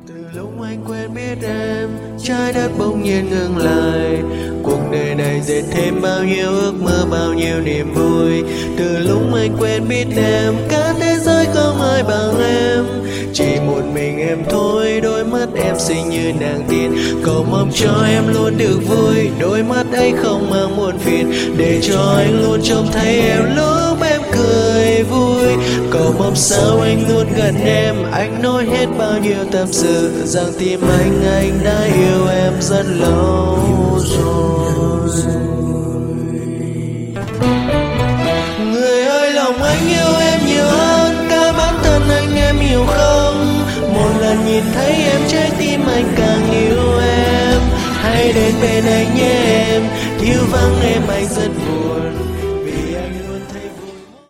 Từ lúc anh quen biết em, trái đất bỗng nhiên ngừng lại. Cuộc đời này dệt thêm bao nhiêu ước mơ, bao nhiêu niềm vui. Từ lúc anh quen biết em, cả thế giới không ai bằng em. Chỉ một mình em thôi, đôi mắt em xinh như nàng tiên. Cầu mong cho em luôn được vui, đôi mắt ấy không mang muộn phiền. Để cho anh luôn trông thấy em lúc em cười vui. Cầu mong sao anh luôn gần em, anh nói hết bao nhiêu tâm sự, rằng tim anh đã yêu em rất lâu rồi. Người ơi, lòng anh yêu em nhiều hơn cả bản thân anh, em hiểu không? Một lần nhìn thấy em, trái tim anh càng yêu em. Hãy đến bên anh nhé em, thiếu vắng em anh rất buồn.